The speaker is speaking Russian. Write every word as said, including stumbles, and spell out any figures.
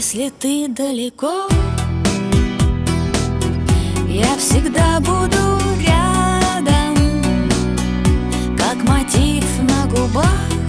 если ты далеко, я всегда буду рядом, как мотив на губах.